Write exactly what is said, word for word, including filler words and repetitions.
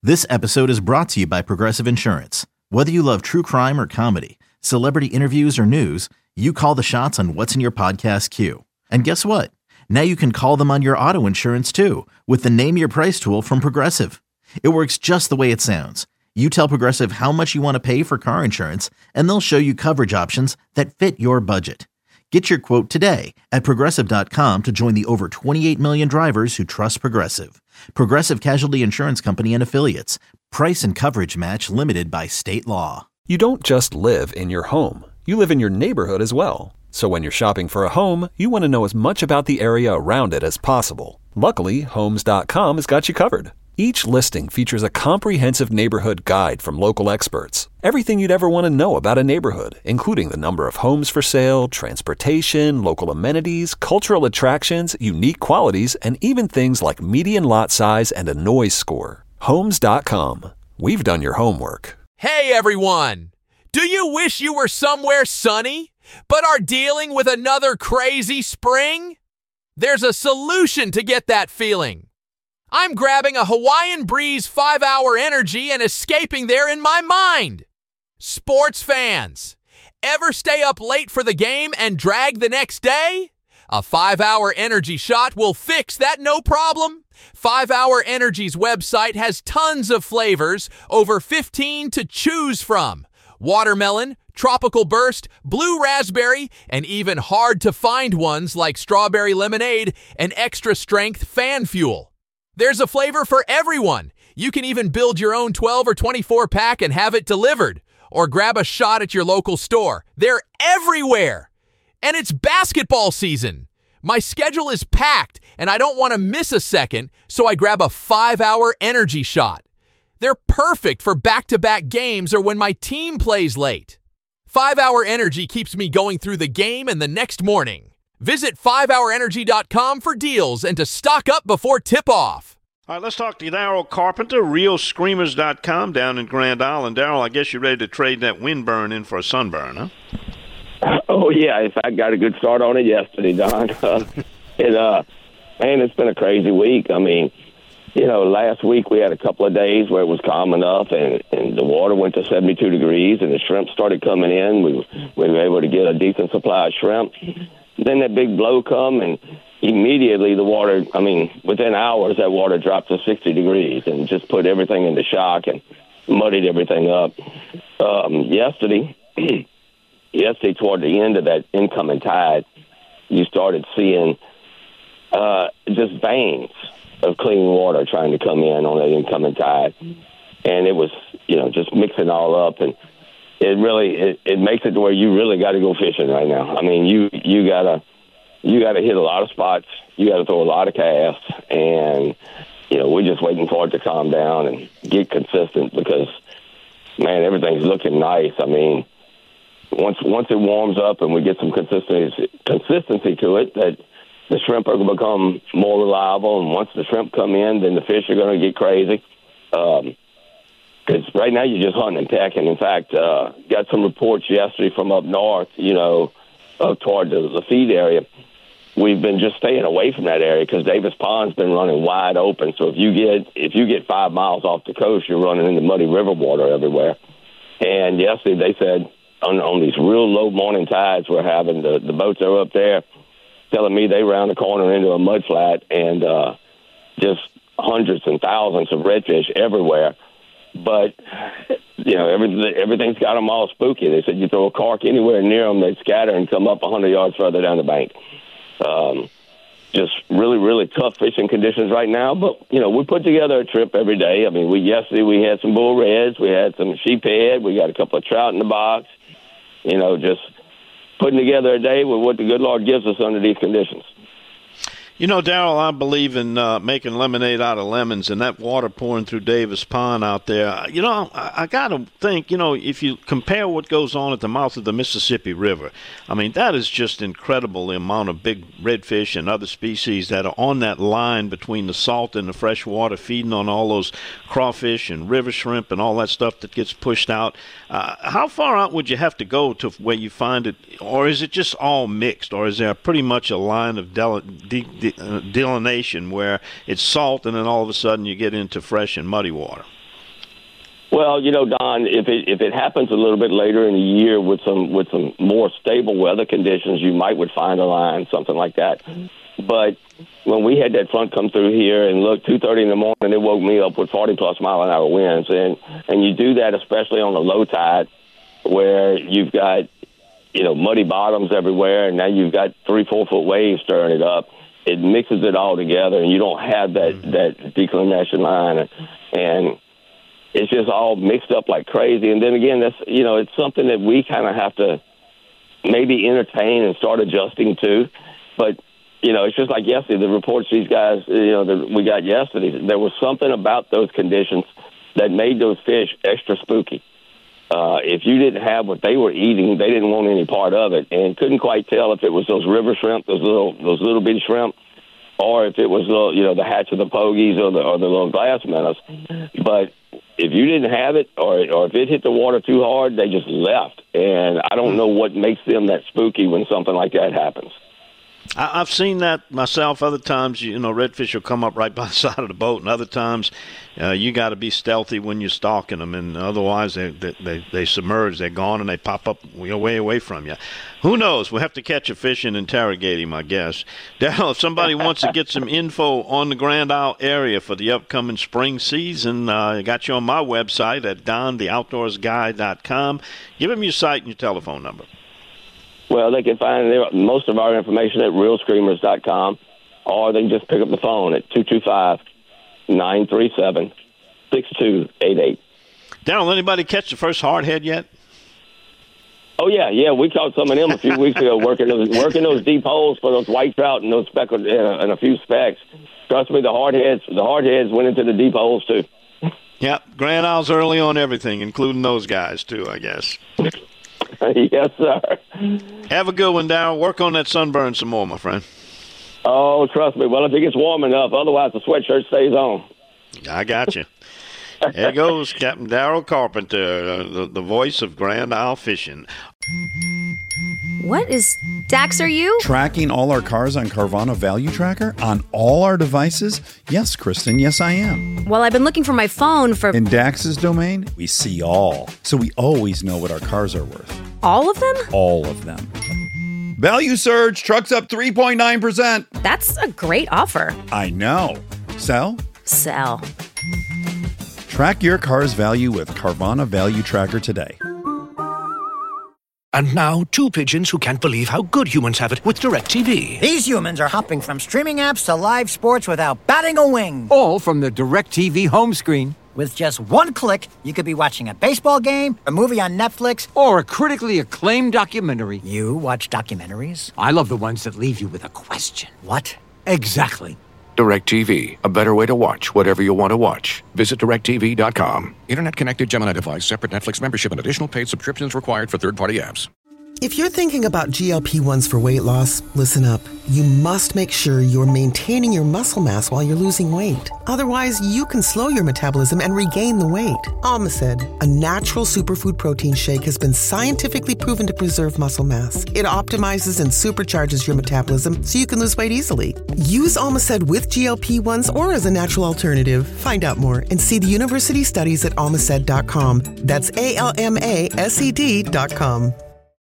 This episode is brought to you by Progressive Insurance. Whether you love true crime or comedy, celebrity interviews or news, you call the shots on what's in your podcast queue. And guess what? Now you can call them on your auto insurance too with the Name Your Price tool from Progressive. It works just the way it sounds. You tell Progressive how much you want to pay for car insurance, and they'll show you coverage options that fit your budget. Get your quote today at Progressive dot com to join the over twenty-eight million drivers who trust Progressive. Progressive Casualty Insurance Company and Affiliates. Price and coverage match limited by state law. You don't just live in your home. You live in your neighborhood as well. So when you're shopping for a home, you want to know as much about the area around it as possible. Luckily, Homes dot com has got you covered. Each listing features a comprehensive neighborhood guide from local experts. Everything you'd ever want to know about a neighborhood, including the number of homes for sale, transportation, local amenities, cultural attractions, unique qualities, and even things like median lot size and a noise score. Homes dot com. We've done your homework. Hey everyone! Do you wish you were somewhere sunny, but are dealing with another crazy spring? There's a solution to get that feeling. I'm grabbing a Hawaiian Breeze five hour Energy and escaping there in my mind. Sports fans, ever stay up late for the game and drag the next day? A five hour Energy shot will fix that no problem. five hour Energy's website has tons of flavors, over fifteen to choose from. Watermelon, tropical burst, blue raspberry, and even hard to find ones like strawberry lemonade and extra strength fan fuel. There's a flavor for everyone. You can even build your own twelve or twenty-four pack and have it delivered, or grab a shot at your local store. They're everywhere. And it's basketball season. My schedule is packed and I don't want to miss a second, so I grab a five hour Energy shot. They're perfect for back-to-back games or when my team plays late. five hour Energy keeps me going through the game and the next morning. Visit five hour energy dot com for deals and to stock up before tip-off. All right, let's talk to Daryl Carpenter, real screamers dot com down in Grand Island. Daryl, I guess you're ready to trade that windburn in for a sunburn, huh? Oh, yeah. In fact, I got a good start on it yesterday, Don. Uh, it, uh, man, it's been a crazy week. I mean, you know, last week we had a couple of days where it was calm enough and, and the water went to seventy-two degrees and the shrimp started coming in. We, we were able to get a decent supply of shrimp. Then that big blow come, and immediately the water, I mean, within hours, that water dropped to sixty degrees and just put everything into shock and muddied everything up. Um, yesterday, yesterday, toward the end of that incoming tide, you started seeing uh, just veins of clean water trying to come in on that incoming tide. And it was, you know, just mixing all up, and it really it, it makes it to where you really got to go fishing right now. I mean, you you gotta you gotta hit a lot of spots. You got to throw a lot of casts, and you know we're just waiting for it to calm down and get consistent because man, everything's looking nice. I mean, once once it warms up and we get some consistency consistency to it, that the shrimp are going to become more reliable. And once the shrimp come in, then the fish are going to get crazy. Um, Because right now you're just hunting and pecking. In fact, uh, got some reports yesterday from up north, you know, up toward the, the feed area. We've been just staying away from that area because Davis Pond's been running wide open. So if you get if you get five miles off the coast, you're running into muddy river water everywhere. And yesterday they said on, on these real low morning tides we're having, the, the boats are up there telling me they round the corner into a mud flat and uh, just hundreds and thousands of redfish everywhere. But, you know, every, everything's got them all spooky. They said you throw a cark anywhere near them, they'd scatter and come up one hundred yards further down the bank. Um, just really, really tough fishing conditions right now. But, you know, we put together a trip every day. I mean, we yesterday we had some bull reds, we had some sheephead, we got a couple of trout in the box. You know, just putting together a day with what the good Lord gives us under these conditions. You know, Daryl, I believe in uh, making lemonade out of lemons, and that water pouring through Davis Pond out there. You know, I, I got to think, you know, if you compare what goes on at the mouth of the Mississippi River, I mean, that is just incredible, the amount of big redfish and other species that are on that line between the salt and the fresh water, feeding on all those crawfish and river shrimp and all that stuff that gets pushed out. Uh, how far out would you have to go to where you find it, or is it just all mixed, or is there pretty much a line of del- de- de- uh, delineation where it's salt and then all of a sudden you get into fresh and muddy water? Well, you know, Don, if it if it happens a little bit later in the year with some with some more stable weather conditions, you might would find a line, something like that. But when we had that front come through here and look, two thirty in the morning, it woke me up with forty plus mile an hour winds, and and you do that especially on a low tide where you've got, you know, muddy bottoms everywhere, and now you've got three four foot waves stirring it up. It mixes it all together, and you don't have that mm-hmm. that declination line, and, and it's just all mixed up like crazy. And then again, that's, you know, it's something that we kind of have to maybe entertain and start adjusting to. But, you know, it's just like yesterday, the reports these guys, you know, that we got yesterday, there was something about those conditions that made those fish extra spooky. Uh, if you didn't have what they were eating, they didn't want any part of it, and couldn't quite tell if it was those river shrimp, those little those little bitty shrimp, or if it was, little, you know, the hatch of the pogies or the or the little glass minnows. But if you didn't have it, or or if it hit the water too hard, they just left. And I don't know what makes them that spooky when something like that happens. I've seen that myself. Other times, you know, redfish will come up right by the side of the boat, and other times, uh, you got to be stealthy when you're stalking them, and otherwise they, they they they submerge, they're gone, and they pop up way away from you. Who knows? We'll have to catch a fish and interrogate him, I guess. Darryl, if somebody wants to get some info on the Grand Isle area for the upcoming spring season, uh, I got you on my website at don the outdoors guy dot com. Give them your site and your telephone number. Well, they can find most of our information at real screamers dot com, or they can just pick up the phone at two two five, nine three seven, six two eight eight. Darryl, anybody catch the first hardhead yet? Oh, yeah, yeah. We caught some of them a few weeks ago working those working those deep holes for those white trout and those speckled and a, and a few specks. Trust me, the hardheads, the hardheads went into the deep holes, too. Yep, Grand Isle's early on everything, including those guys, too, I guess. Yes, sir. Have a good one, Darryl. Work on that sunburn some more, my friend. Oh, trust me. Well, if it gets warm enough, otherwise the sweatshirt stays on. I got you. There goes Captain Darryl Carpenter, uh, the, the voice of Grand Isle Fishing. What is... Dax, are you? Tracking all our cars on Carvana Value Tracker on all our devices? Yes, Kristen, yes, I am. Well, I've been looking for my phone for... In Dax's domain, we see all. So we always know what our cars are worth. All of them? All of them. Value surge, trucks up three point nine percent. That's a great offer. I know. Sell? Sell. Track your car's value with Carvana Value Tracker today. And now, two pigeons who can't believe how good humans have it with DirecTV. These humans are hopping from streaming apps to live sports without batting a wing. All from the DirecTV home screen. With just one click, you could be watching a baseball game, a movie on Netflix, or a critically acclaimed documentary. You watch documentaries? I love the ones that leave you with a question. What? Exactly. DirecTV, a better way to watch whatever you want to watch. Visit direct T V dot com. Internet-connected Gemini device, separate Netflix membership, and additional paid subscriptions required for third-party apps. If you're thinking about G L P ones for weight loss, listen up. You must make sure you're maintaining your muscle mass while you're losing weight. Otherwise, you can slow your metabolism and regain the weight. Almacid, a natural superfood protein shake, has been scientifically proven to preserve muscle mass. It optimizes and supercharges your metabolism so you can lose weight easily. Use Almacid with G L P ones or as a natural alternative. Find out more and see the university studies at almacid dot com. That's A L M A S E D dot com.